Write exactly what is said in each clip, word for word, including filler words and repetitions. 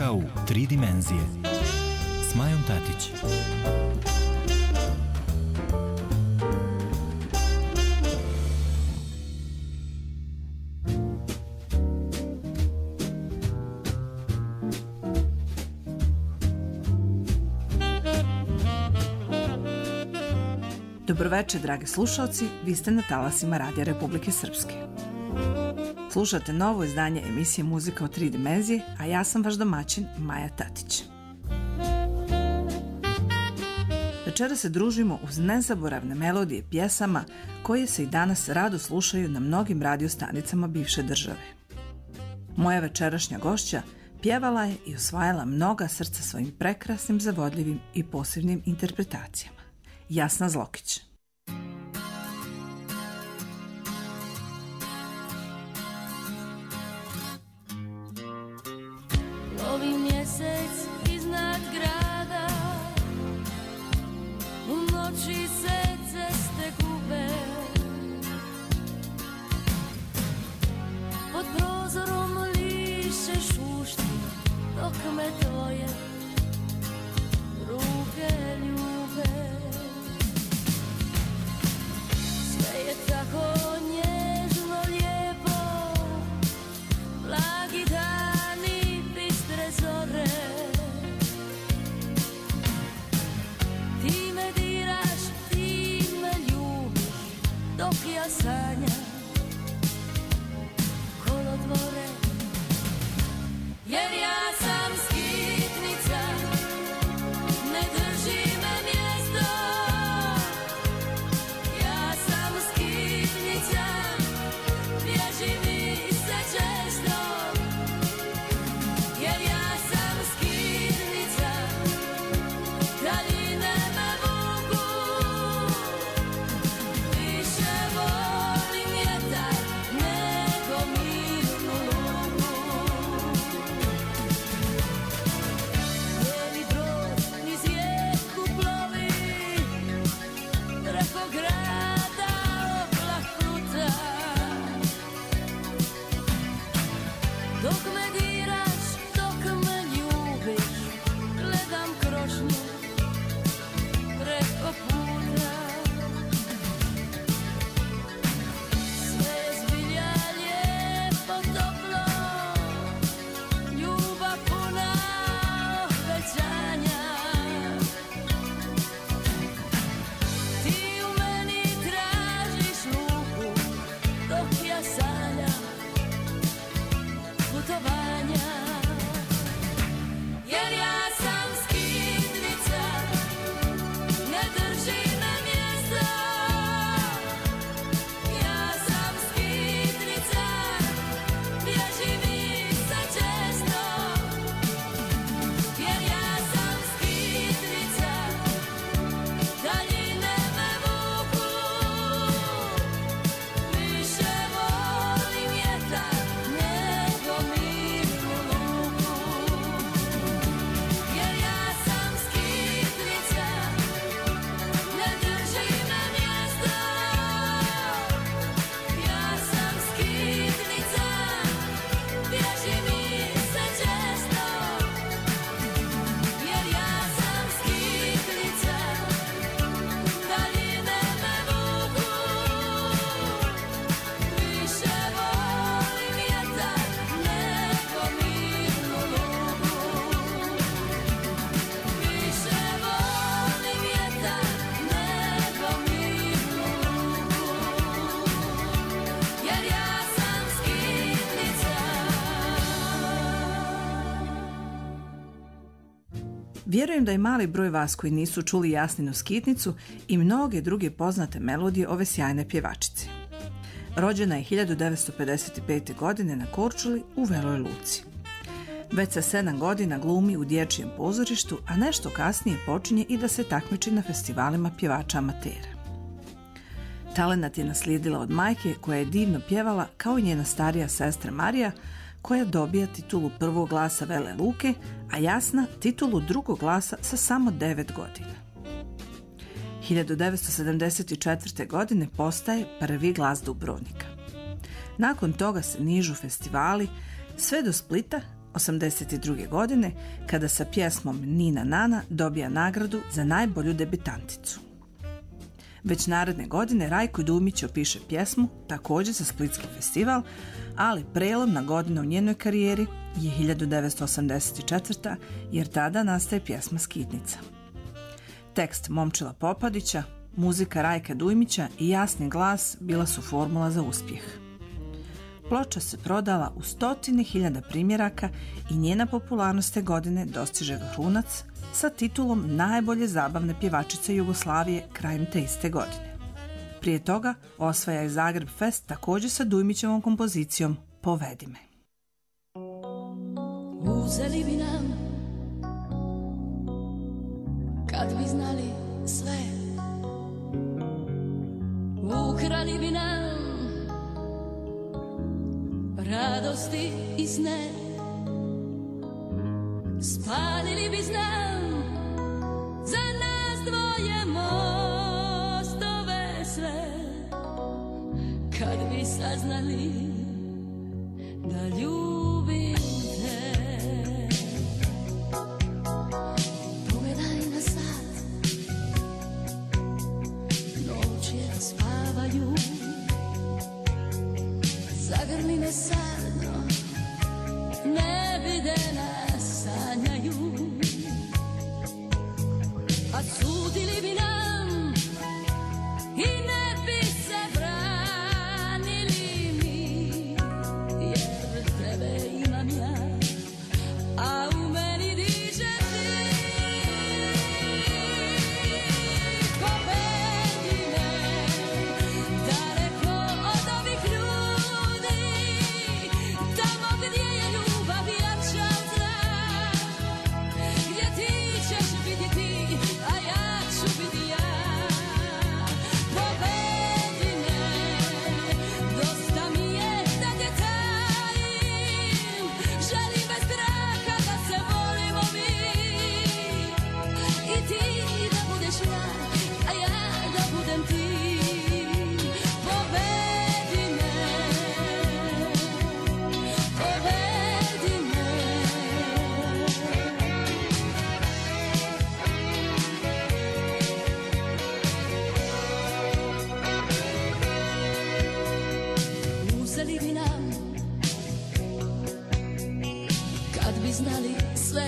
Muzika u tri dimenzije s Majom Tatić. Dobroveče, dragi slušalci, vi ste na talasima Radija Republike Srpske. Slušate novo izdanje emisije Muzika u tri dimenzije, a ja sam vaš domaćin Maja Tatić. Večera se družimo uz nezaboravne melodije pjesama koje se i danas rado slušaju na mnogim radiostanicama bivše države. Moja večerašnja gošća pjevala je i osvajala mnoga srca svojim prekrasnim, zavodljivim i posebnim interpretacijama. Jasna Zlokić. Novi mjesec iznad grada, u noći se ceste gube, pod prozorom liše šušti, dok me tvoje ruke ljube. Sve je tako nježno, lijepo, blagi dani, bistre zore. Ti me diraš, ti me ljubiš, dok ja sanjam kolodvore. Jer ja sam skitnica, ne drži me mjesto. Ja sam skitnica, bježi mi se često. Jer ja sam skitnica, daljine me vuku. Više volim vjetar nego mirnu luku. Bijeli brod niz rijeku plovi, preko grada oblak pluta. Dok me diraš, dok me ljubiš, gledam krošnju preko puta. Sve je zbilja lijepo, toplo, ljubav puna obećanja. Ti u meni tražiš luku, dok ja sanjam putovanja. Jer ja sam skitnica, ne drži me mjesto. Ja sam skitnica, bježi mi se često. Jer ja sam skitnica, daljine me vuku. Više volim vjetar nego mirnu luku. Jer ja sam skitnica, ne drži me mjesto. Ja sam skitnica, bježi mi se često. Jer ja sam skitnica, daljine me vuku. Više volim vjetar nego mirnu luku. Više volim vjetar nego mirnu luku. Jer ja sam skitnica. Vjerujem da je mali broj vas koji nisu čuli Jasninu skitnicu i mnoge druge poznate melodije ove sjajne pjevačice. Rođena je hiljadu devetsto pedeset pete. godine na Korčuli u Veloj Luci. Već sa sedam godina glumi u dječjem pozorištu, a nešto kasnije počinje i da se takmiči na festivalima pjevača amatera. Talenat je naslijedila od majke koja je divno pjevala, kao i njena starija sestra Marija, koja dobija titulu prvog glasa Vele Luke, a Jasna titulu drugog glasa sa samo devet godina. hiljadu devetsto sedamdeset četvrte. godine postaje prvi glas Dubrovnika. Nakon toga se nižu festivali sve do Splita, osamdeset druge. godine kada sa pjesmom Nina Nana dobija nagradu za najbolju debitanticu. Već naredne godine Rajko Dumić opiše pjesmu također za Splitski festival, ali prelomna godina u njenoj karijeri je hiljadu devetsto osamdeset četvrta. jer tada nastaje pjesma Skitnica. Tekst Momčila Popadića, muzika Rajka Dujmića i jasni glas bila su formula za uspjeh. Ploča se prodala u stotine hiljada primjeraka i njena popularnost te godine dostiže vrhunac sa titulom najbolje zabavne pjevačice Jugoslavije krajem te iste godine. Prije toga osvaja i Zagreb Fest također sa Dujmićevom kompozicijom Povedi me. Uzeli bi nam, kad bi znali sve, ukrali bi nam radosti i sne, spalili bi znam za nas dvoje mostove sve, kad bi saznali da ljubim te. Pogledaj na sat, noći spavaju, zagrli me sadno, ne vide nas sanjaju, a sudili bi nam i ne bi se branili mi, jer tebe imam ja, a u meni diže ti. Povedi me daleko od ovih ljudi, tamo gdje je ljubav jača od zla, gdje ti ćeš biti ti, a ja ću biti ja. Povedi me, dosta mi je da te tajim, želim bez straha da se volimo mi, i ti da budeš ja, a ja da budem ti. Povedi me, povedi me. Uzeli bi nam, kad bi znali sve,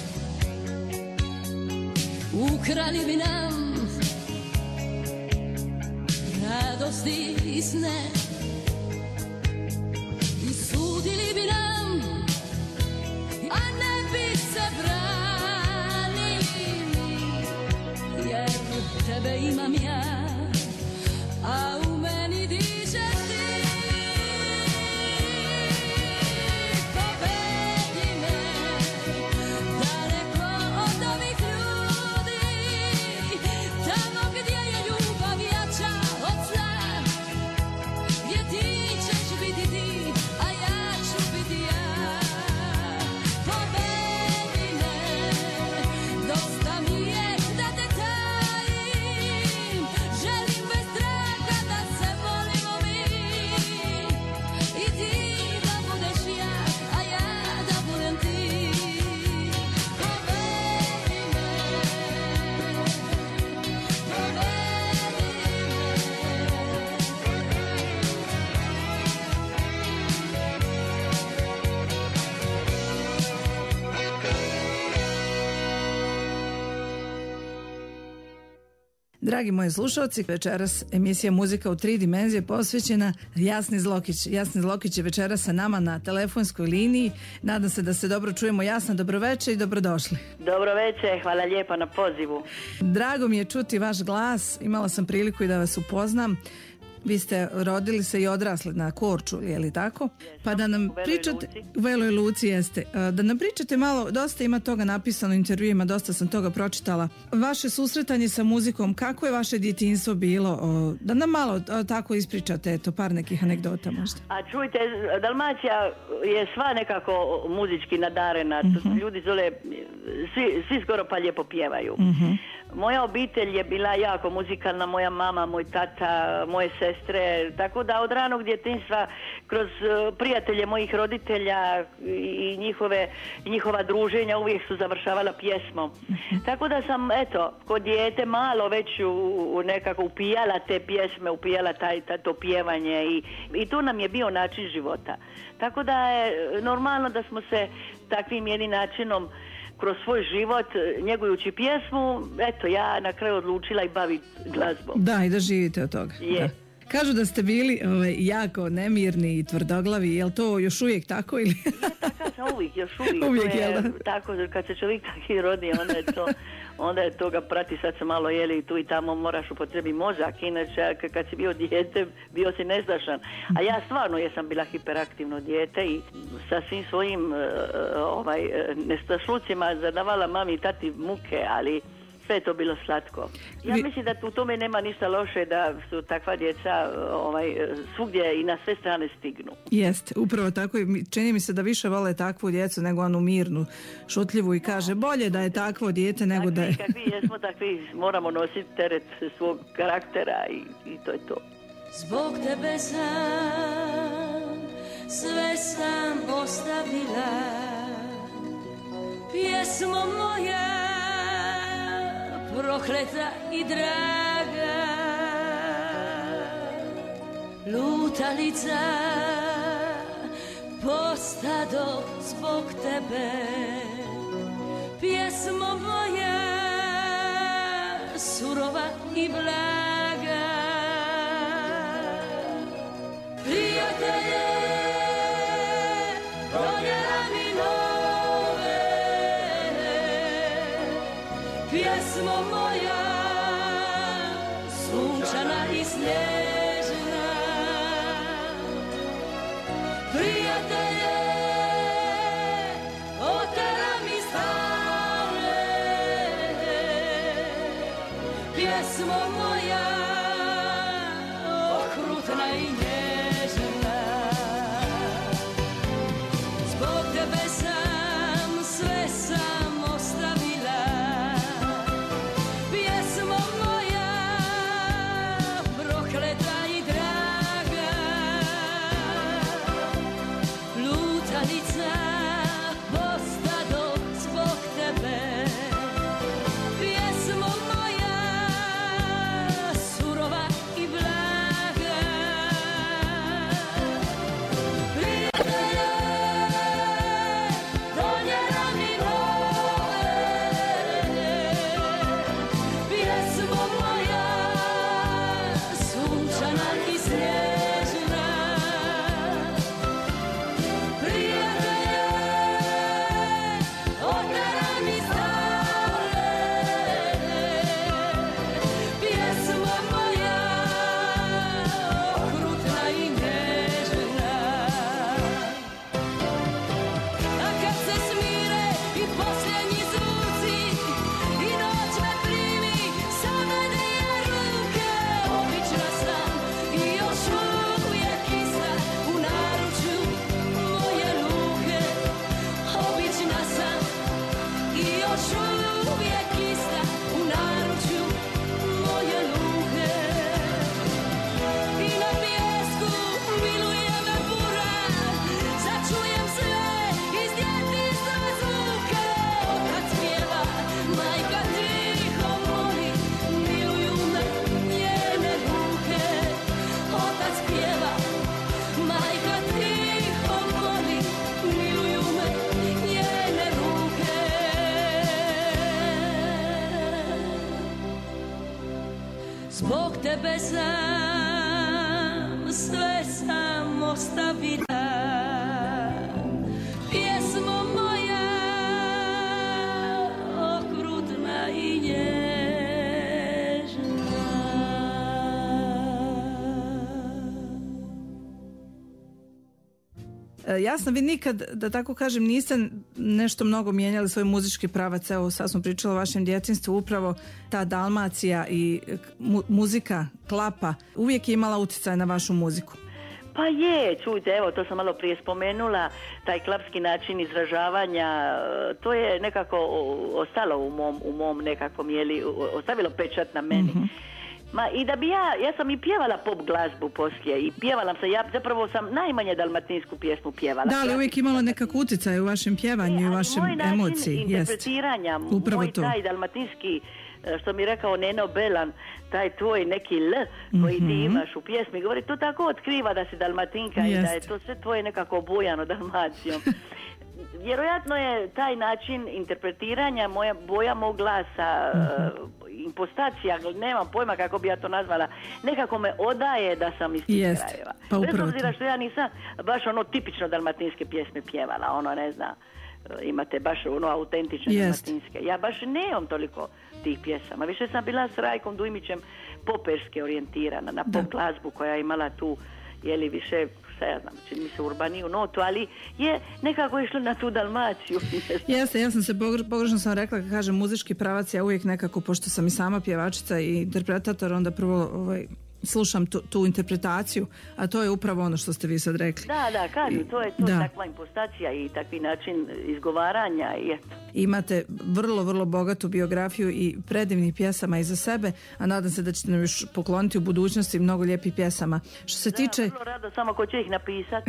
ukrali bi nam radosti i sne, i sudili bi nam, a ne bi se branili mi, jer tebe imam ja, a u meni dižeš ti. Povedi me daleko od ovih ljudi, tamo gdje je ljubav jača od zla, gdje ti ćeš biti ti, a ja ću biti ja. Povedi me, dosta mi je da te tajim, želim bez straha da se volimo mi, i ti da budeš ja, a ja da budem ti. Povedi me, Dragi moji slušalci, večeras emisija Muzika u tri dimenzije posvećena Jasni Zlokić. Jasni Zlokić je večeras sa nama na telefonskoj liniji. Nadam se da se dobro čujemo. Jasna, dobroveče i dobrodošli. Dobroveče, hvala lijepa na pozivu. Drago mi je čuti vaš glas. Imala sam priliku i da vas upoznam. Vi ste rodili se i odrasli na Korčuli, je li tako? Pa da nam u Veloj pričate, Luci. u Veloj Luci jeste. Da nam pričate malo, dosta ima toga napisano u intervjuima, dosta sam toga pročitala. Vaše susretanje sa muzikom, kako je vaše djetinjstvo bilo? O, da nam malo o, tako ispričate, eto, par nekih anegdota možda. A čujte, Dalmacija je sva nekako muzički nadarena. Uh-huh. Ljudi zole, svi, svi skoro pa lijepo pjevaju. Uh-huh. Moja obitelj je bila jako muzikalna, moja mama, moj tata, moje sestre, sestre, tako da od ranog djetinjstva kroz uh, prijatelje mojih roditelja i njihove, njihova druženja uvijek su završavala pjesmom. Tako da sam, eto, kod dijete malo već u, u nekako upijala te pjesme, upijala taj, taj, to pjevanje i, i to nam je bio način života. Tako da je normalno da smo se takvim jednim načinom kroz svoj život, njegujući pjesmu, eto, ja na kraju odlučila i baviti glazbom. Da, i da živite od toga. Je. Da. Kažu da ste bili ovaj, jako nemirni i tvrdoglavi, je li to još uvijek tako ili? Ja, tako sam uvijek, još uvijek. Uvijek, to je, jel da? tako, kad se čovjek taki rodi, onda je to, onda je to ga prati, sad se malo jeli tu i tamo moraš upotrebi mozak, inače kad si bio dijete, bio si nezdašan. A ja stvarno jesam bila hiperaktivno dijete i sa svim svojim uh, ovaj, nestašlucima zadavala mami i tati muke, ali sve je to bilo slatko. Ja Vi... mislim da u tome nema ništa loše da su takva djeca ovaj, svugdje i na sve strane stignu. Jest, upravo tako. Čini mi se da više vole takvu djecu nego onu mirnu, šutljivu i kaže bolje da je takvo dijete nego takvi, da je... Kakvi jesmo, takvi moramo nositi teret svog karaktera i, i to je to. Zbog tebe sam, sve sam ostavila, pjesmo moja, prokleta i draga, lutalica postado zbog tebe, pjesmo moja, surova i blaga. Prijatelje, donijela mi nove, pjesmo moja, sunčana i snježna. Prijatelje, otera mi stale, pjesmo moja, okrutna i nježna. Zbog tebe sam, sve sam ostavila, pjesmo moja, prokleta i draga, lutalica postado zbog tebe, pjesmo moja, surova i blaga. Prijatelje, donijela mi nove, pjesmo moja, sunčana i snježna. Prijatelje, otera mi stale, pjesmo moja, okrutna i nježna. A kad se smire i posljednji zvuci i noć me primi, savede je ruke, obična sam i još uvijek ista u naručju moje luke. Obična sam i još uvijek ista u naručju moje luke. I na pijesku miluje me bura, začujem sve iz djetinjstva zvuke. Otac pjeva, majka tiho moli, miluju me njene ruke. Otac pjeva, majka tiho moli, miluju me njene ruke. Zbog tebe sam, sve sam ostavila, pjesmo moja, okrutna i nježna. Jasno, vi nikad, da tako kažem, niste nešto mnogo mijenjali svoj muzički pravac. Evo, sad smo pričali o vašem djetinjstvu, upravo ta Dalmacija i mu- muzika klapa uvijek je imala utjecaj na vašu muziku. Pa je, čujte, evo, to sam malo prije spomenula, taj klapski način izražavanja, to je nekako ostalo u mom, u mom nekakvom, jeli, ostavilo pečat na meni. Mhm. Ma i da bi ja, ja sam i pjevala pop glazbu poslije i pjevala sam, ja zapravo sam najmanje dalmatinsku pjesmu pjevala. Da, ali ja uvijek imalo nekak utjecaj u vašem pjevanju i u vašem moj način emociji. interpretiranja, Upravo moj to. taj dalmatinski, što mi rekao Neno Belan, taj tvoj neki L koji Mhm. ti imaš u pjesmi, govori, to tako otkriva da si dalmatinka i da je Jest. to sve tvoje nekako obojano Dalmacijom. Vjerojatno je taj način interpretiranja, moja boja mog glasa, uh, impostacija, nemam pojma kako bi ja to nazvala, nekako me odaje da sam iz tih Jest. krajeva. Pa Bez upravo obzira to. što ja nisam baš ono tipično dalmatinske pjesme pjevala, ono ne znam, imate baš ono autentične Jest. dalmatinske. Ja baš nemam toliko tih pjesama. Više sam bila s Rajkom Dujmićem poperske orijentirana, na pop glazbu koja je imala tu, jeli više, šta ja znam, čini mi se urbaniju notu, ali je nekako išlo na tu Dalmaciju. Jeste, ja sam se pogre- pogrešno sam rekla kad kažem muzički pravac, ja uvijek nekako, pošto sam i sama pjevačica i interpretator, onda prvo ovaj, slušam tu, tu interpretaciju, a to je upravo ono što ste vi sad rekli. Da, da, kažu, to je to Da. takva impostacija i takvi način izgovaranja i eto. Imate vrlo, vrlo bogatu biografiju i predivnih pjesama iza sebe, a nadam se da ćete nam još pokloniti u budućnosti mnogo lijepih pjesama. Što se tiče... Da, vrlo rado, samo ko će ih napisati.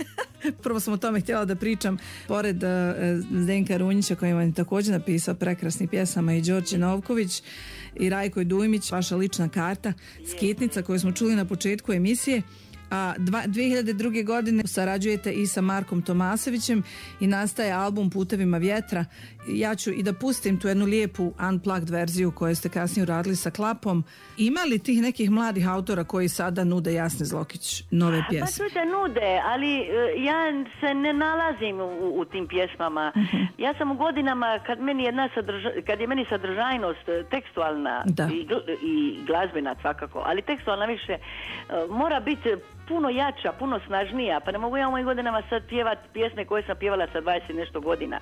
Prvo sam o tome htjela da pričam, pored uh, Zdenka Runjića koji vam je također napisao prekrasnih pjesama, i Đorđe Novković i Rajko Dujmić, vaša lična karta, skitnica koju smo čuli na početku emisije. A dva, dvije hiljade druge. godine sarađujete i sa Markom Tomasevićem i nastaje album Putevima vjetra. Ja ću i da pustim tu jednu lijepu unplugged verziju koju ste kasnije uradili sa Klapom. Ima li tih nekih mladih autora koji sada nude Jasne Zlokić nove Pa pjesme? čujte, nude, ali e, ja se ne nalazim u, u tim pjesmama. Ja sam u godinama, kad, meni jedna sadrža, kad je meni sadržajnost e, tekstualna Da. i, gl, i glazbena svakako, ali tekstualna više, e, mora biti puno jača, puno snažnija, pa ne mogu ja u mojim godinama sad pjevat pjesme koje sam pjevala sa dvadeset i nešto godina.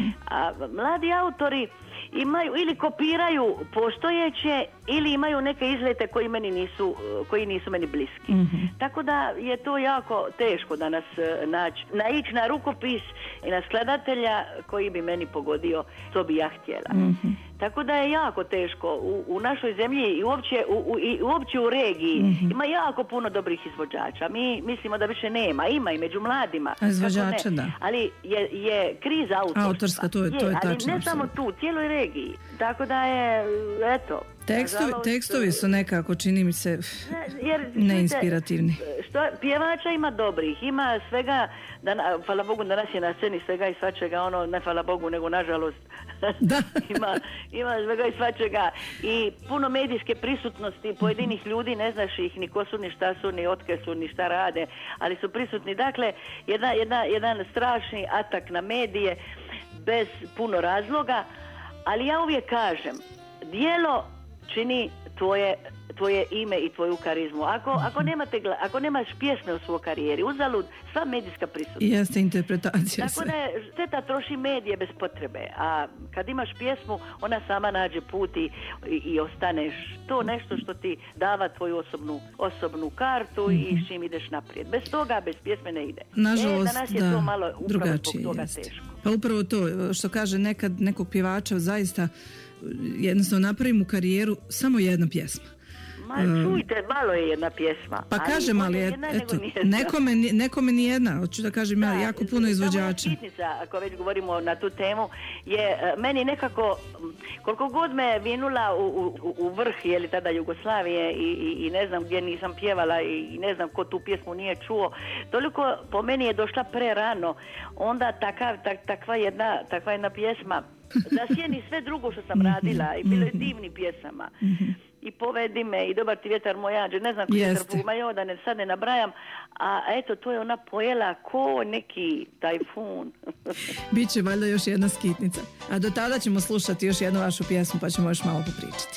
A mladi autori imaju ili kopiraju postojeće ili imaju neke izlete koji meni nisu, koji nisu meni bliski. Tako da je to jako teško danas e, naći, naići na rukopis i na skladatelja koji bi meni pogodio što bi ja htjela. Tako da je jako teško u, u našoj zemlji i uopće u, u, i uopće u regiji ima jako puno dobrih izvođača. Mi mislimo da više nema, ima i među mladima. A izvođača, Kako ne? da. Ali je, je kriza autorstva. Autorska, to je- to je ali tačno, ne samo tu, cijeloj regiji. Tako da je, eto. Tekstovi, nažalost, tekstovi su nekako, čini mi se, ne, jer, neinspirativni. Što, pjevača ima dobrih, ima svega, da, hvala Bogu danas je na sceni svega i svačega, ono, ne hvala Bogu, nego nažalost, Da. ima, ima svega i svačega i puno medijske prisutnosti pojedinih ljudi, ne znaš ih ni ko su, ni šta su, ni otke su, ni šta rade, ali su prisutni. Dakle, jedna, jedna, jedan strašni atak na medije bez puno razloga, ali ja uvijek kažem, djelo čini tvoje, tvoje ime i tvoju karizmu. Ako, ako, nemate, gla- ako nemaš pjesme u svojoj karijeri, uzalud sva medijska prisutnost. I jeste interpretacija Tako sve. da je šteta troši medije bez potrebe, a kad imaš pjesmu, ona sama nađe put i, i, i ostaneš. To nešto što ti dava tvoju osobnu, osobnu kartu i s čim ideš naprijed. Bez toga, bez pjesme ne ide. Nažalost, e, danas je da, to malo upravo drugačije zbog toga jeste. teško. Pa upravo to, što kaže nekad nekog pjevača, zaista jednostavno napravi mu karijeru samo jedna pjesma. Ma čujte, malo je jedna pjesma. Pa kažem, ali bolje et- jedna nego eto, nijedna. nekome, ni- nekome ni jedna, hoću da kažem, ja Da, jako puno izvođača. Samo skitnica, ako već govorimo na tu temu, je e, meni nekako, m, koliko god me vinula u, u, u vrh, je li tada Jugoslavije i, i, i ne znam gdje nisam pjevala i, i ne znam ko tu pjesmu nije čuo, toliko po meni je došla prerano, onda takav, tak, takva, jedna, takva jedna pjesma zasjeni sve drugo što sam radila i bilo je divni pjesama. I Povedi me, i Dobar ti vjetar moj anđe, ne znam koji je Jeste. trpuma, jo, da ne, sad ne nabrajam, a eto, to je ona pojela ko neki tajfun. Biće valjda još jedna skitnica. A do tada ćemo slušati još jednu vašu pjesmu, pa ćemo još malo popričati.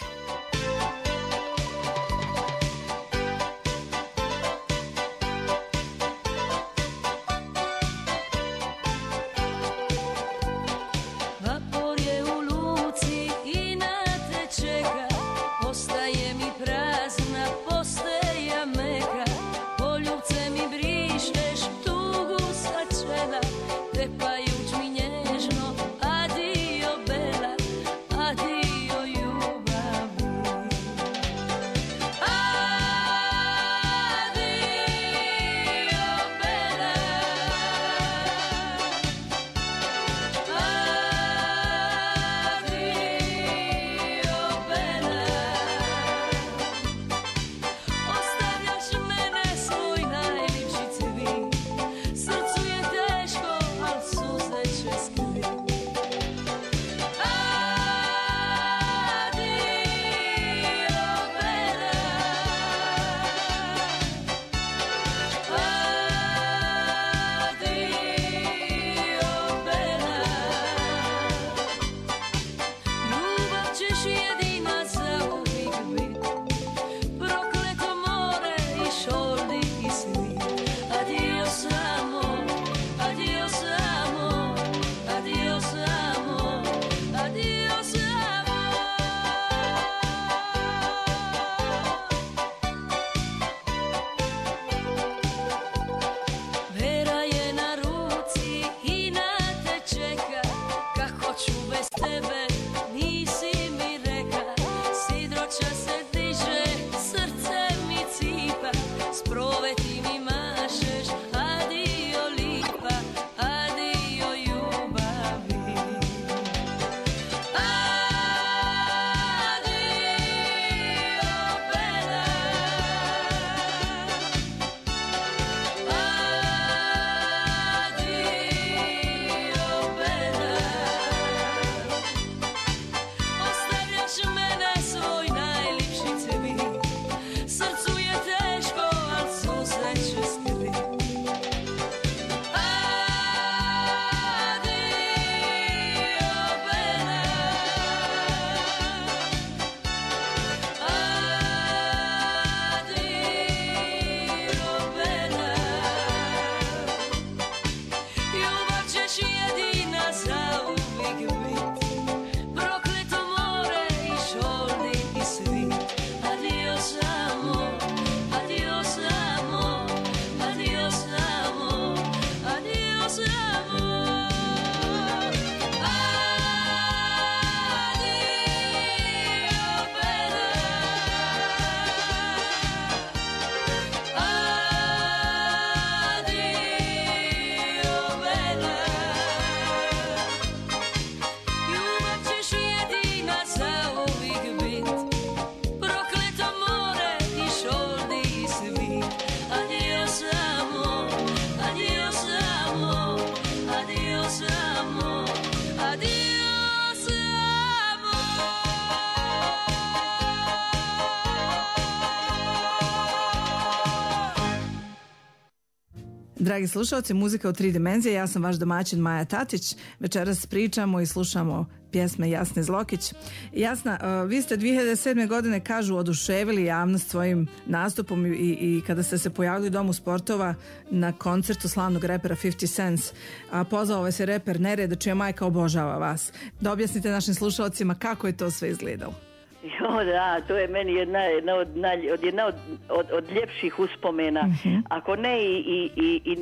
Vapor je u luci i na te čeka, ostaje mi prazna posteja meka, poljubce mi brišeš tugu sa čela, tepajuć mi nježno, adio bela, adio ljubav. Dragi slušalci, muzika u tri dimenzije, ja sam vaš domaćin Maja Tatić. Večeras pričamo i slušamo pjesme Jasne Zlokić. Jasna, uh, vi ste dvije hiljade sedme. godine, kažu, oduševili javnost svojim nastupom i, i kada ste se pojavili u Domu sportova na koncertu slavnog repera fifty Cents, a pozvao vas je reper Nereda, čija majka obožava vas. Da objasnite našim slušalcima kako je to sve izgledalo. Jo, da, to je meni jedna, jedna, od, od, jedna od, od, od ljepših uspomena, uh-huh. ako ne i, i, i, i,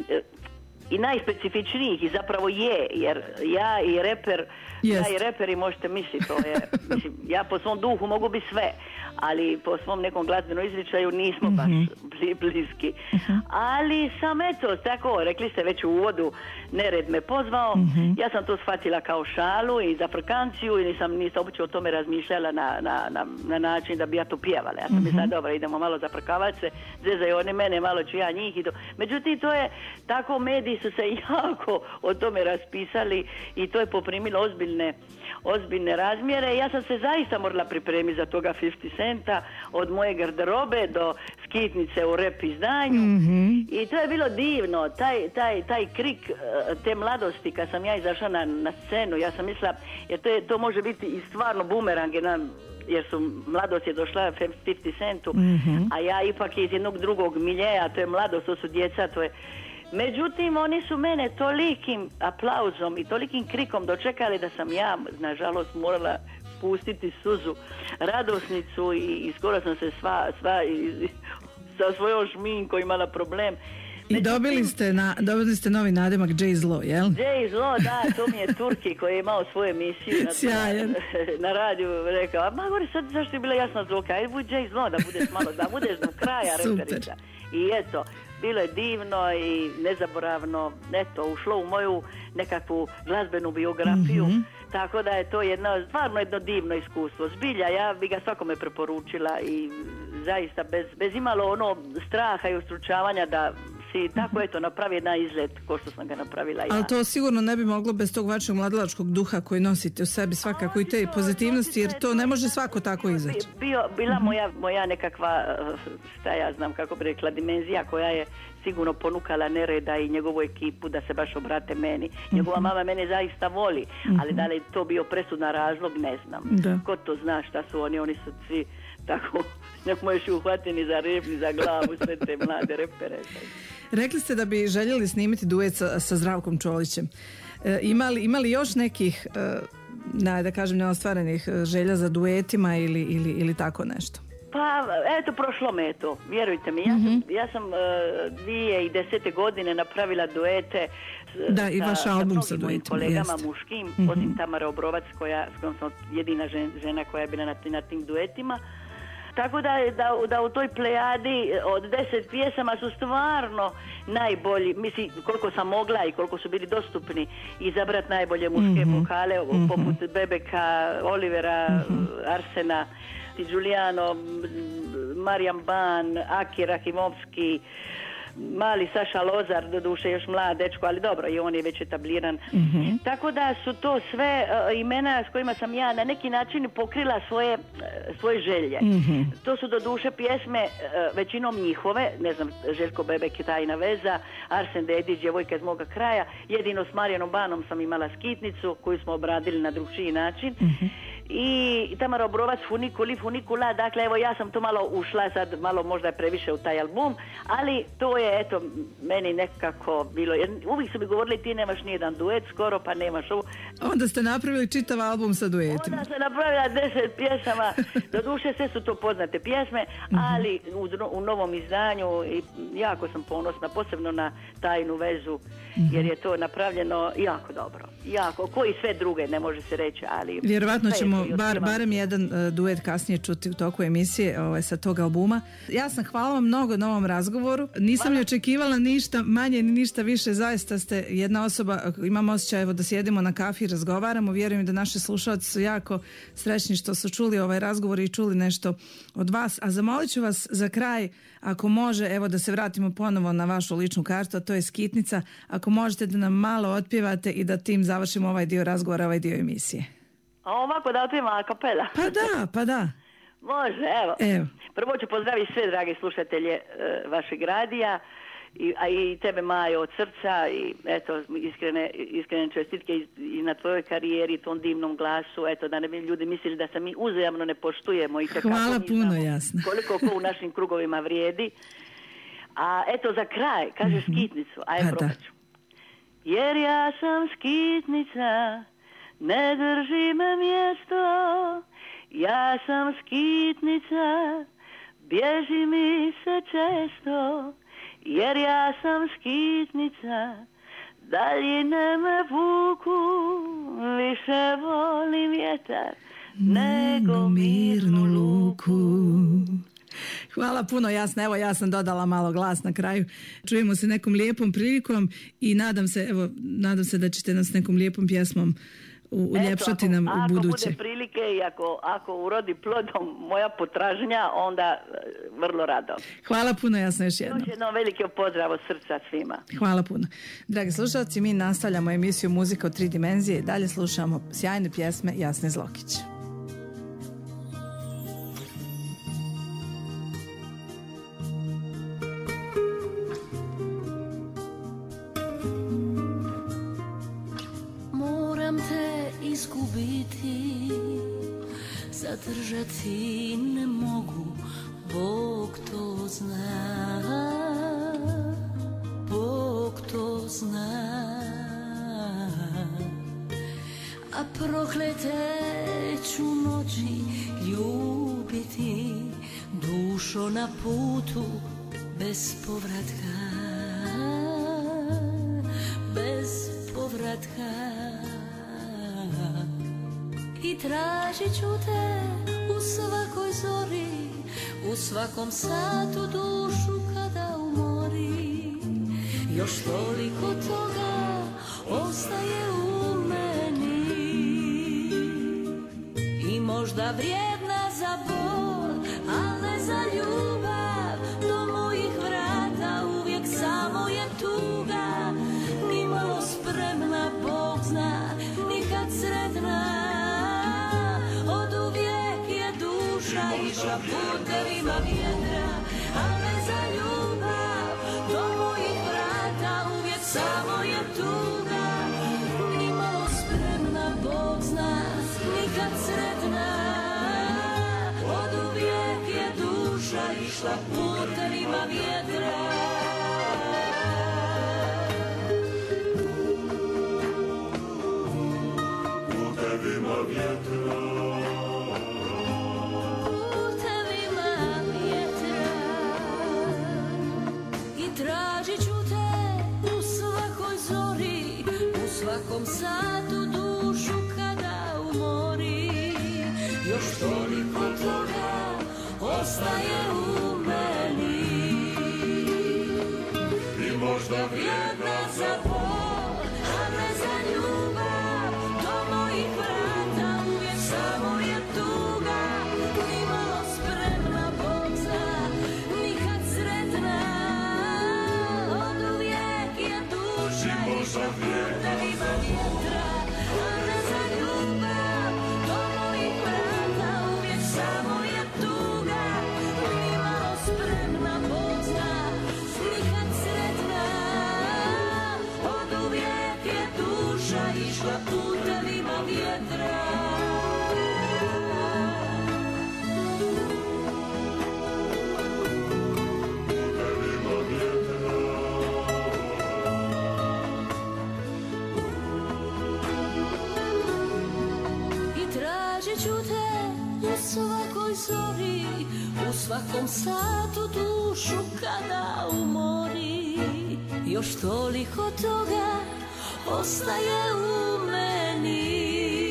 i najspecifičnijih, i zapravo je, jer ja i reper, Jest. ja i reper i možete misliti, to je, mislim, ja po svom duhu mogu biti sve, ali po svom nekom glazbenom izričaju nismo uh-huh. baš bli, bliski. Uh-huh. Ali sam, eto, tako, rekli ste već u uvodu, Nered me pozvao, uh-huh. ja sam to shvatila kao šalu i za frkanciju i nisam, nisam uopće o tome razmišljala na, na, na, na način da bi ja to pjevala. Ja sam uh-huh. mislila, dobro, idemo malo zaprkavati se, zezaju oni mene, malo ću ja njih i to. Međutim, to je, tako mediji su se jako o tome raspisali i to je poprimilo ozbiljne ozbiljne razmjere. Ja sam se zaista morala pripremiti za toga fifty Centa, od moje garderobe do skitnice u rep izdanju. Mm-hmm. I to je bilo divno, taj, taj, taj krik te mladosti kad sam ja izašla na, na scenu, ja sam mislila, jer to, je, to može biti i stvarno bumerang, jedan, jer su mladost je došla fifty Centu, mm-hmm. a ja ipak iz jednog drugog miljeja, to je mladost, to su djeca, to je. Međutim, oni su mene tolikim aplauzom i tolikim krikom dočekali da sam ja, nažalost, morala pustiti suzu, radosnicu i, i skoro sam se sva, sva i, i, sa svojom šminkom imala problem. I Međutim, dobili ste, na, dobili ste novi nadimak Jay Zlo, jel? Jay Zlo, da, to mi je Turki koji je imao svoju emisiju na, na, na radiju, rekao, a ma govori sad zašto je bila Jasna Zloka, aj budi Jay Zlo da budeš malo, da budeš do kraja reperica. I eto, bilo je divno i nezaboravno, eto, ušlo u moju nekakvu glazbenu biografiju, mm-hmm. tako da je to jedno, stvarno jedno divno iskustvo. Zbilja, ja bi ga svakome preporučila i zaista bez, bez imalo ono straha i ustručavanja da si tako eto napravi jedan izlet ko što sam ga napravila ja. Ali to sigurno ne bi moglo bez tog vašeg mladalačkog duha koji nosite u sebi svakako i te pozitivnosti, jer to ne može svako tako izaći. Bio, bila moja, moja nekakva, šta ja znam kako bi rekla, dimenzija koja je sigurno ponukala Nereda i njegovu ekipu da se baš obrate meni. Njegova mama mene zaista voli, ali da li je to bio presudan razlog, ne znam. Da. Ko to zna šta su oni, oni su svi tako, ne možeš uhvatiti ni za rep, ni za glavu, sve te mlade repere. Rekli ste da bi željeli snimiti duet sa, sa Zdravkom Čolićem. E, imali, imali još nekih, e, na, da kažem, neostvarenih želja za duetima ili, ili, ili tako nešto? Pa, eto, prošlo me to, vjerujte mi. Ja sam, mm-hmm. ja sam uh, dvije tisuće desete. godine napravila duete da, sa, i vaš album sa mojim kolegama jest. muškim, mm-hmm. osim Tamara Obrovac, koja, s kojom sam jedina žen, žena koja je bila na, na tim duetima. Tako da, da, da u toj plejadi od deset pjesama su stvarno najbolji, mislim koliko sam mogla i koliko su bili dostupni, izabrati najbolje muške mm-hmm. vokale, mm-hmm. poput Bebeka, Olivera, mm-hmm. Arsena, Giuliano, Marijan Ban, Aki Rahimovski, mali Saša Lozar, doduše još mlad dečko, ali dobro, i on je već etabliran. Mm-hmm. Tako da su to sve uh, imena s kojima sam ja na neki način pokrila svoje, uh, svoje želje. Mm-hmm. To su doduše pjesme uh, većinom njihove, ne znam, Željko Bebek je Tajna veza, Arsen Dedić, Djevojka iz moga kraja, jedino s Marijanom Banom sam imala skitnicu koju smo obradili na drugčiji način. Mm-hmm. I Tamara Obrovac, Funikuli, Funikula, dakle evo ja sam to malo ušla, sad malo možda je previše u taj album, ali to je eto meni nekako bilo, jer uvijek su mi govorili ti nemaš nijedan duet skoro, pa nemaš ovo. Onda ste napravili čitav album sa duetima. Onda sam napravila deset pjesama, doduše sve su to poznate pjesme, ali u, u novom izdanju i jako sam ponosna, posebno na Tajnu vezu, jer je to napravljeno jako dobro, jako, koji sve druge ne može se reći, ali vjerovatno ćemo bar, barem jedan uh, duet kasnije čuti u toku emisije ovaj, sa tog albuma. Ja sam hvala vam mnogo na ovom razgovoru. Nisam ni očekivala ništa manje ni ništa više. Zaista ste jedna osoba, imam osjećaj evo, da sjedimo na kafi i razgovaramo. Vjerujem da naši slušalci su jako srećni što su čuli ovaj razgovor i čuli nešto od vas. A zamolit ću vas za kraj, ako može, evo da se vratimo ponovo na vašu ličnu kartu, a to je skitnica. Ako možete da nam malo otpjevate i da tim završimo ovaj dio razgovora, ovaj dio emisije. A ovako da otpijemo a kapela? Pa da, pa da. Može, evo. evo. Prvo ću pozdraviti sve drage slušatelje e, vašeg radija I, a i tebe, Majo, od srca i eto, iskrene, iskrene čestitke i, i na tvojoj karijeri, tom divnom glasu, eto, da ne bi ljudi mislili da se mi uzajamno ne poštujemo i kako Hvala mi puno, znamo Jasna. koliko ko u našim krugovima vrijedi. A eto, za kraj, kaže skitnicu, aj Pa da. probat ću. Jer ja sam skitnica, ne drži me mjesto, ja sam skitnica, bježi mi se često, jer ja sam skitnica, daljine me vuku, više volim vjetar nego mirnu luku. Hvala puno, Jasna. Evo, ja sam dodala malo glas na kraju. Čujemo se nekom lijepom prilikom i nadam se, evo, nadam se da ćete nas nekom lijepom pjesmom u- uljepšati nam u Ako buduće. bude prilike i ako, ako urodi plodom moja potražnja, onda e, vrlo rado. Hvala puno, Jasna, još jednom. Još jednom veliki pozdrav od srca svima. Hvala puno. Dragi slušalci, mi nastavljamo emisiju Muzika od tri dimenzije i dalje slušamo sjajne pjesme Jasne Zlokić. Moram te izgubiti, zadržati ne mogu, Bog to zna, Bog to zna. A proklete ću noći ljubiti, dušo na putu bez povratka, bez povratka. I tražit ću te u svakoj zori, u svakom satu dušu kada umori. Još toliko toga ostaje u meni i možda vrijedna za bol, al ne za ljubav. Do mojih vrata uvijek samo je tuga, ni malo spremna, Bog zna, nikad sretna. Od uvijek je duša išla putevima vjetra, al ne za ljubav. Do mojih vrata uvijek samo je tuga, ni malo spremna, Bog zna, nikad sretna. Od uvijek je duša išla putevima vjetra. Putevima vjetra, Putevima vjetra. I tražit ću te u svakoj zori, u svakom satu dušu kada umori. Još toliko toga ostaje u meni i možda vrijedna za bol, a ne za ljubav. Do mojih vrata uvijek samo je tuga, ni malo spremna, Bog zna, nikad sretna. Od uvijek je duša išla putevima vjetra, a ne za ljubav. Do mojih vrata uvijek samo je tuga, ni malo spremna, Bog zna, nikad sretna. Od uvijek je duša išla putevima vjetra. I tražit ću te u svakoj zori, u svakom satu dušu kada umori. Još toliko toga ostaje u meni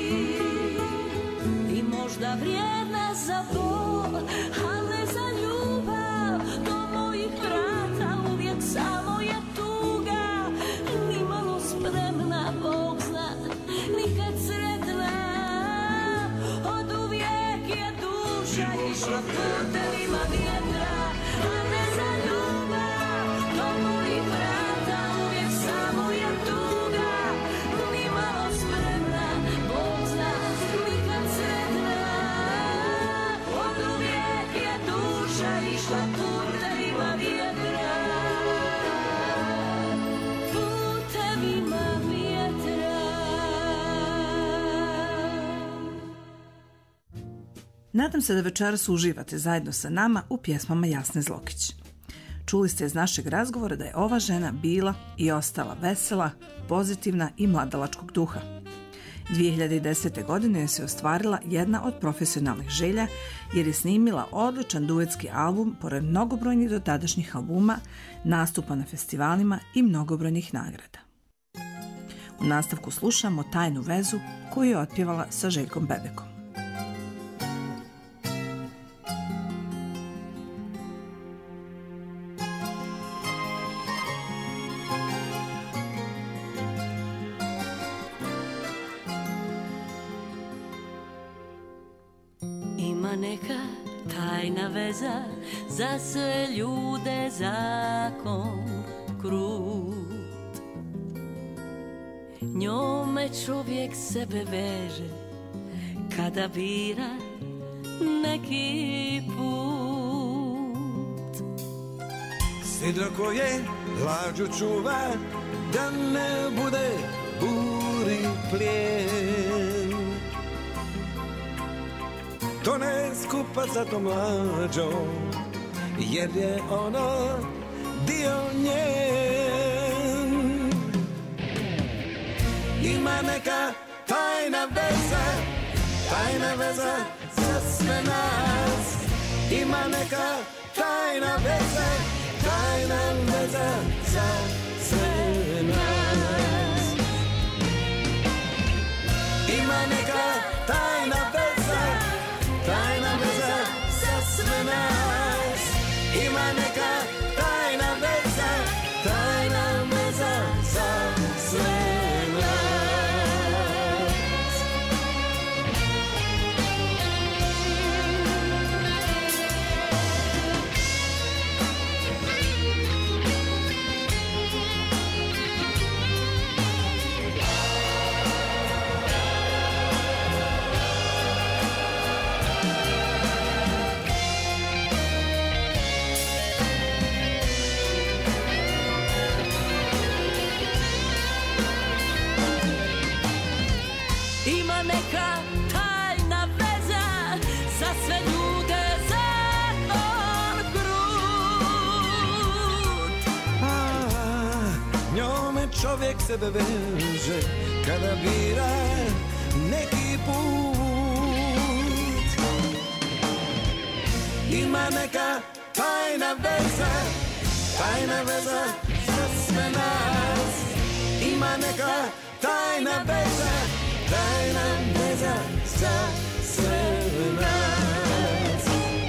i možda vrijedna za bol, al ne za ljubav. Do mojih vrata uvijek samo je tuga, ni malo spremna, Bog zna, nikad sretna. Od uvijek je duša išla putevima vjetra, a ne za ljubav. Do mojih vrata uvijek samo je tuga, ni malo spremna, Bog zna, nikad sretna. Od uvijek je duša išla putevima vjetra. Nadam se da večeras uživate zajedno sa nama u pjesmama Jasne Zlokić. Čuli ste iz našeg razgovora da je ova žena bila i ostala vesela, pozitivna i mladalačkog duha. dvije hiljade desete. godine je se ostvarila jedna od profesionalnih želja jer je snimila odličan duetski album pored mnogobrojnih dotadašnjih albuma, nastupa na festivalima i mnogobrojnih nagrada. U nastavku slušamo Tajnu vezu koju je otpjevala sa Željkom Bebekom. Ima neka tajna veza, za sve ljude zakon krut. Njome čovjek sebe veže kada bira neki put. Sidro koje lađu čuva da ne bude buri plijen. To ne skupa za to mlađom, jer je ono dio njen. Ima neka tajna veza, tajna veza za sve nas. Ima neka tajna veza, tajna veza za sve nas. Ima neka tajna veza, tajna veza za sve nas. Ima neka tajna veza, tajna veza za sve nas. Ima neka tajna veza, za sve ljude zakon krut. A, njome čovjek sebe veže kada bira neki put. Ima neka tajna veza, tajna veza za sve nas. Ima neka tajna veza, tajna veza za sve nas.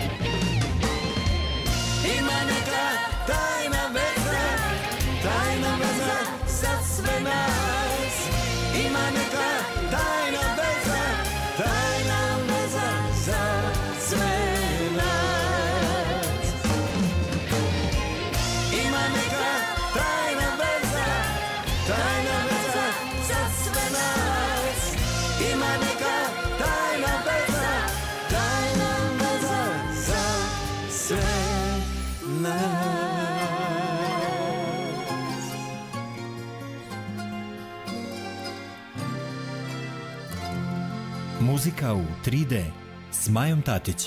Ima neka tajna veza, tajna veza za sve nas. Ima neka tajna veza, tajna veza za sve nas. Ima neka tajna veza, tajna veza za sve nas. Ima neka tajna veza, tajna veza za sve nas. Muzika u tri D s Majom Tatić.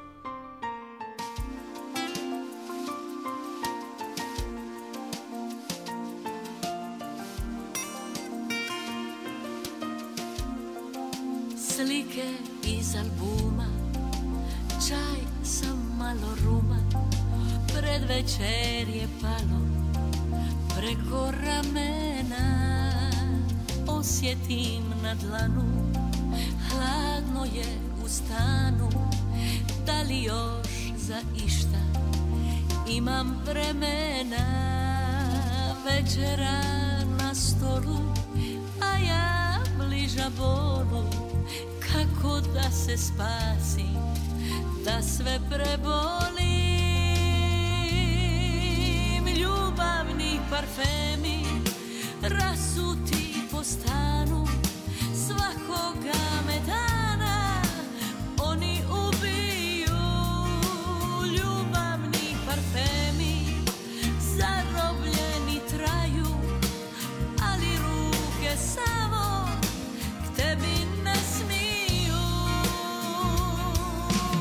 Slike iz albuma, čaj sa malo ruma, pred večer je palo preko ramena. Osjetim na dlanu, hladno je u stanu, da li još za išta imam vremena. Večera na stolu, a ja bliža bolu, kako da se spasim, da sve prebolim. Ljubavni parfemi rasuti po stanu, svakoga me dana oni ubiju. Ljubavni parfemi zarobljeni traju, ali ruke samo k tebi ne smiju.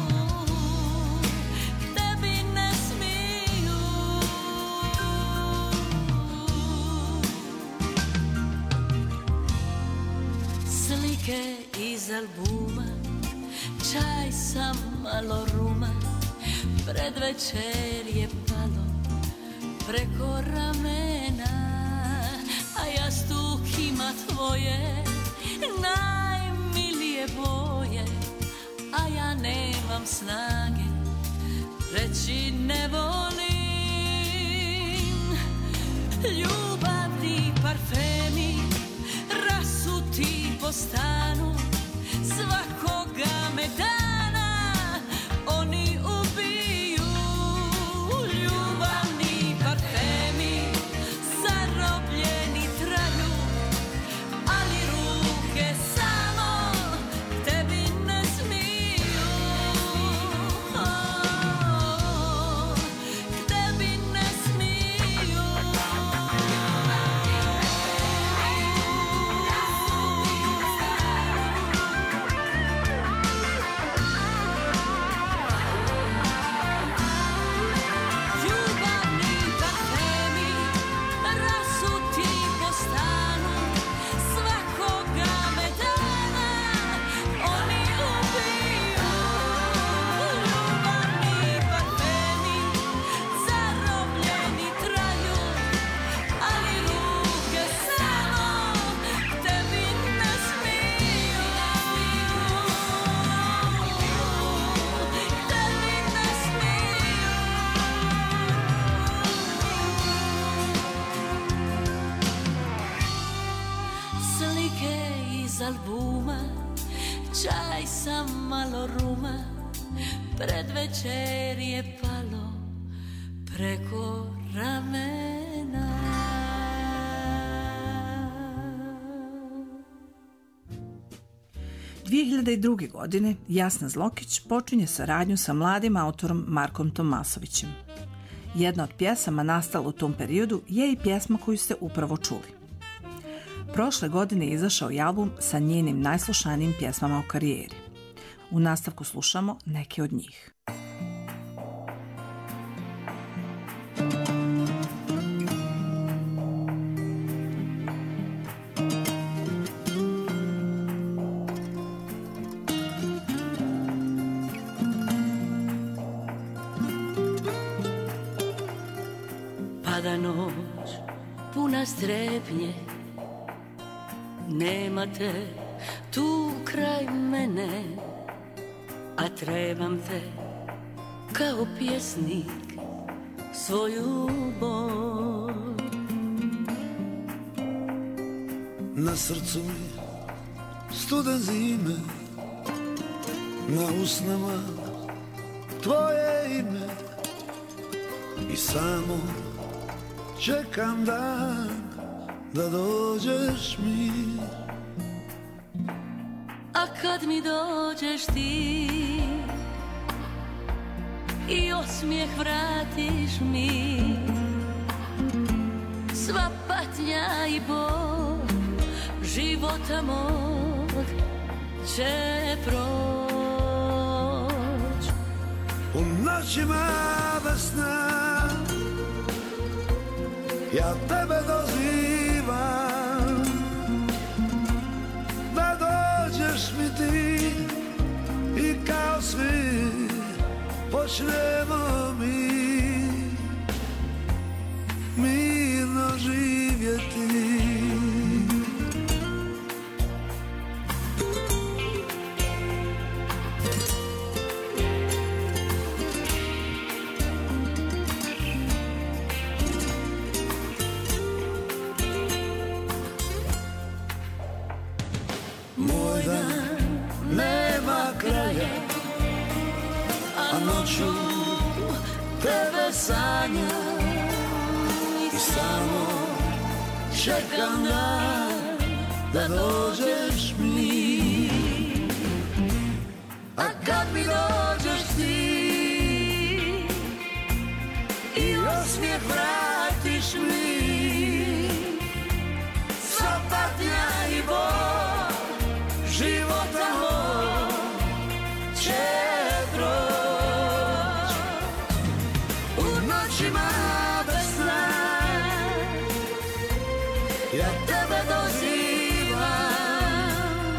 slike iz albuma, čaj sam malo ruma, pred večer je palo preko ramena, a jastuk ima tvoje najmilije boje, a ja nemam snage reći ne volim. Ljubavni parfemi rasuti po stanu, svakoga me dana oni ubiju. Ljubavni parfemi zarobljeni traju, ali ruke samo tebi ne smiju. Oh, tebi ne smiju. Ljubavni parfemi rasuti po stanu, svakoga me dana oni ubiju. Ljubavni parfemi zarobljeni traju, ali ruke samo tebi ne smiju. Tebi ne smiju. Slike iz albuma, čaj sam malo ruma, pred večer je palo preko ramena. dvije hiljade druge. godine Jasna Zlokić počinje saradnju sa mladim autorom Markom Tomasovićem. Jedna od pjesama nastala u tom periodu je i pjesma koju ste upravo čuli. Prošle godine je izašao i album sa njenim najslušanijim pjesmama u karijeri. U nastavku slušamo neke od njih. Pada noć, puna strepnje, nema te tu kraj mene, a trebam te kao pjesnik svoju bol. Na srcu mi studen zime, na usnama tvoje ime i samo čekam dan da dođeš mi. A kad mi dođeš ti i osmijeh vratiš mi, sva patnja i bol života mog će proć. U noćima bez sna ja tebe dozivam, da dođeš mi ti i kao svi počnemo mi mirno živjeti. Moj dan nema kraja, a noću tebe sanjam i samo čekam dan da dođeš mi. A kad mi dođeš ti i osmijeh vratiš mi, sva patnja i bol života mog će proć. U noćima bez sna ja tebe dozivam,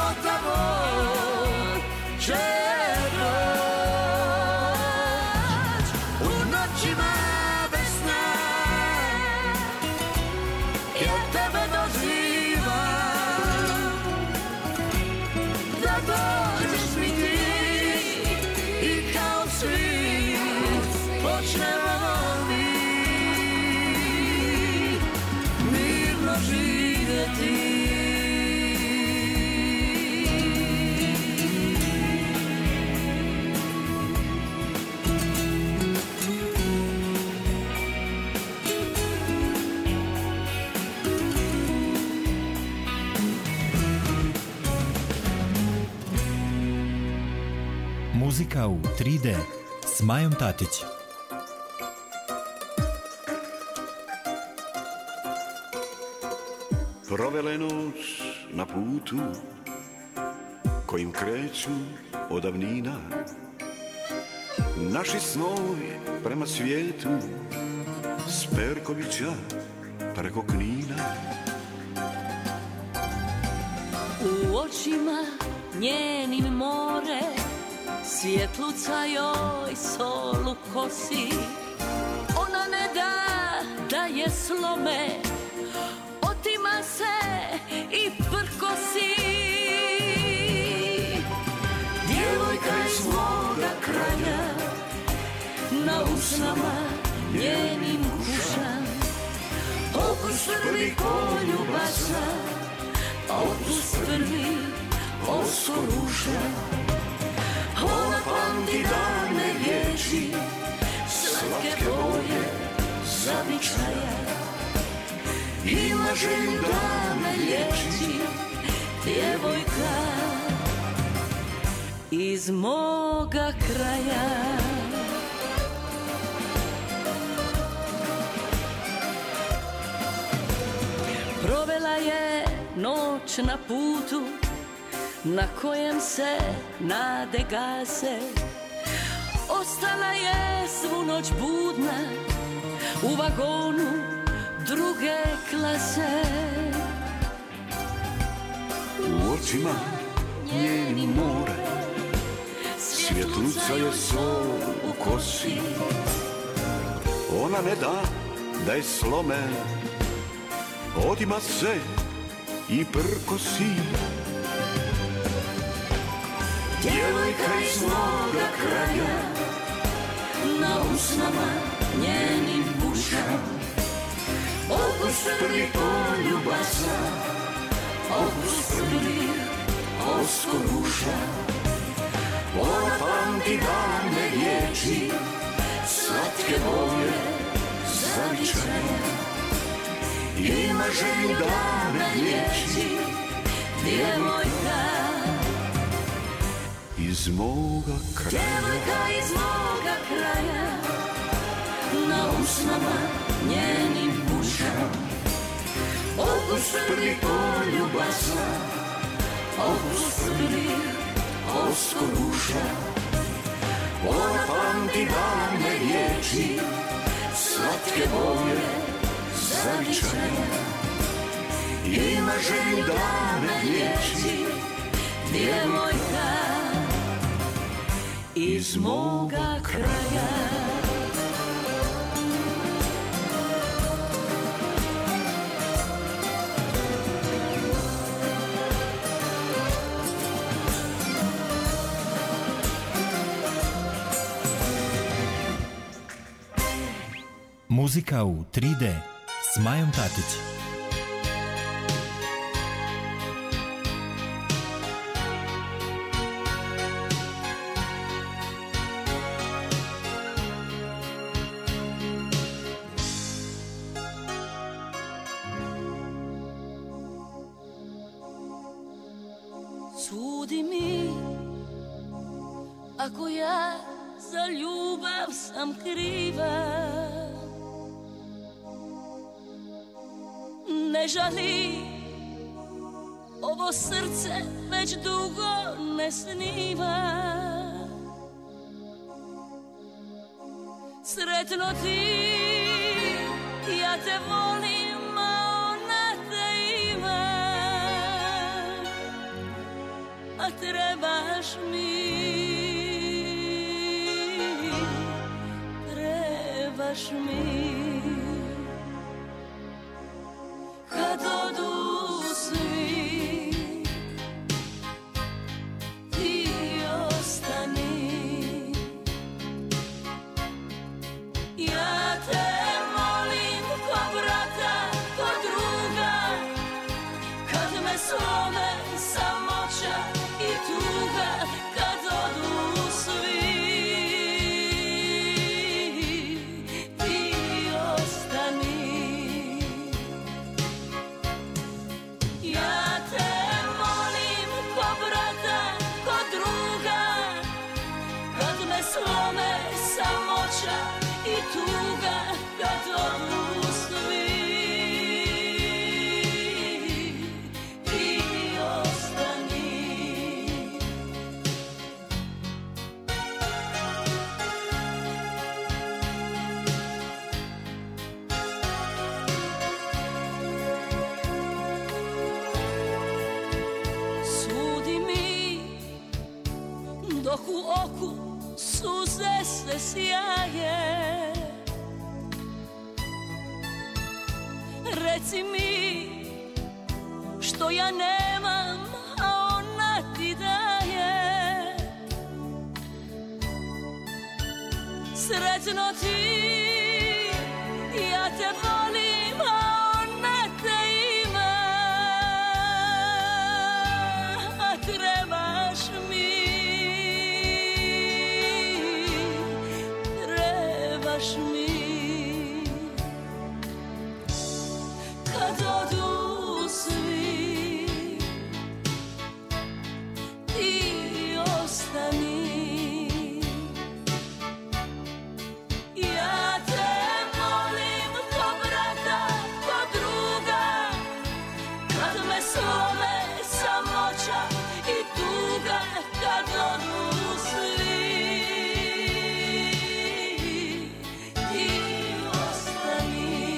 otamo će proć u noćima bez sna. Ja tebe dozivam da dođeš mi ti i kao svi počnemo mi mirno živjeti. Muzika u tri D s Majom Tatić. Provele noć na putu kojim kreću od davnina naši snovi prema svijetu s Perkovića preko Knina. U očima njenim more, svjetluca joj sol u kosi. Ona ne da da je slome, otima se i prkosi. Djevojka iz moga kraja, Na usnama njenim kušam, okus prvi ko ljubasa, okus prvi oskoruša. Ona pamti dane riječi, slatke boje zavičaja. Ima želju da me liječi, djevojka iz moga kraja. Provela je noć na putu na kojem se nade gase. Ostala je svu noć budna u vagonu druge klase. U očima njenim more, svjetluca je sol u kosi. Ona ne da da je slome, otima se i prkosi. djevojka iz moga kraja, Na usnama njenim kušam, okus prvi poljubasa, okus prvi oskoruša. Ona pamti dane riječi, slatke boje zavičaja. Ima želju da me liječi, djevojka iz moga kraja. Djevojka iz moga kraja, na usnama njenim kušam, okus prvi poljubasa, okus prvi oskoruša. Ona pamti dane riječi, slatke boje zavičaja. Ima želju da me liječi, djevojka iz moga kraja. Muzika u tri D s Majom Tatić. Sudi mi, ako ja za ljubav sam kriva. Ne žali, ovo srce već dugo ne sniva. Sretno ti, ja te volim, a ona te ima. a trebaš mi, trebaš mi. Kad odu svi, ti ostani. Ja te molim ko brata, ko druga, kad me slome samoća i tuga, kad odu svi, ti ostani. Ja te molim ko brata, ko druga, kad me slome samoća i tuga, kad odu svi, ti ostani. Sudi mi dok u oku suze se sjaje, reci mi što ja nemam, a ona ti daje. Sretno ti, ja te volim, a ona te ima, a trebaš mi, trebaš mi. Kad odu svi, ti ostani. Ja te molim ko brata, ko druga, kad me slome samoća i tuga, kad odu svi, ti ostani.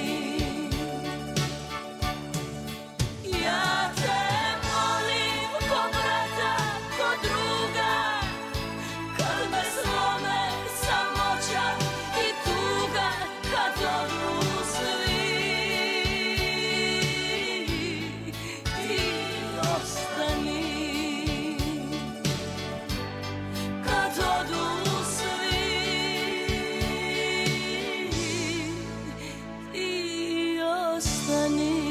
Ja te molim ko brata, ko druga, kad me slome samoća i tuga, kad odu svi, ti ostani. Kad odu svi, ti ostani.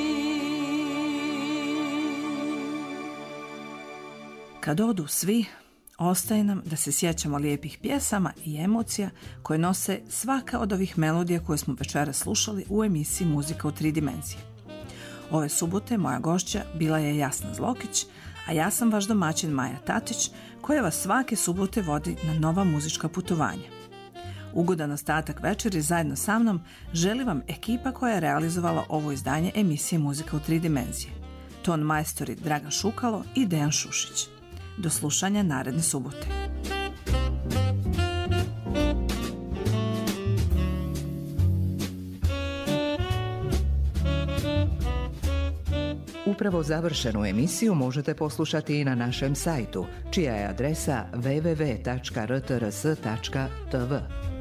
Kad odu svi, ostaje nam da se sjećamo lijepih pjesama i emocija koje nose svaka od ovih melodija koje smo večeras slušali u emisiji Muzika u tri dimenzije. Ove subote moja gošća bila je Jasna Zlokić, a ja sam vaš domaćin Maja Tatić, koja vas svake subote vodi na nova muzička putovanja. Ugodan ostatak večeri zajedno sa mnom želi vam ekipa koja je realizovala ovo izdanje emisije Muzika u tri dimenzije. Ton majstori Dragan Šukalo i Dejan Šušić. Do slušanja naredne subote. Upravo završenu emisiju možete poslušati i na našem sajtu, čija je adresa w w w tačka r t r s tačka t v.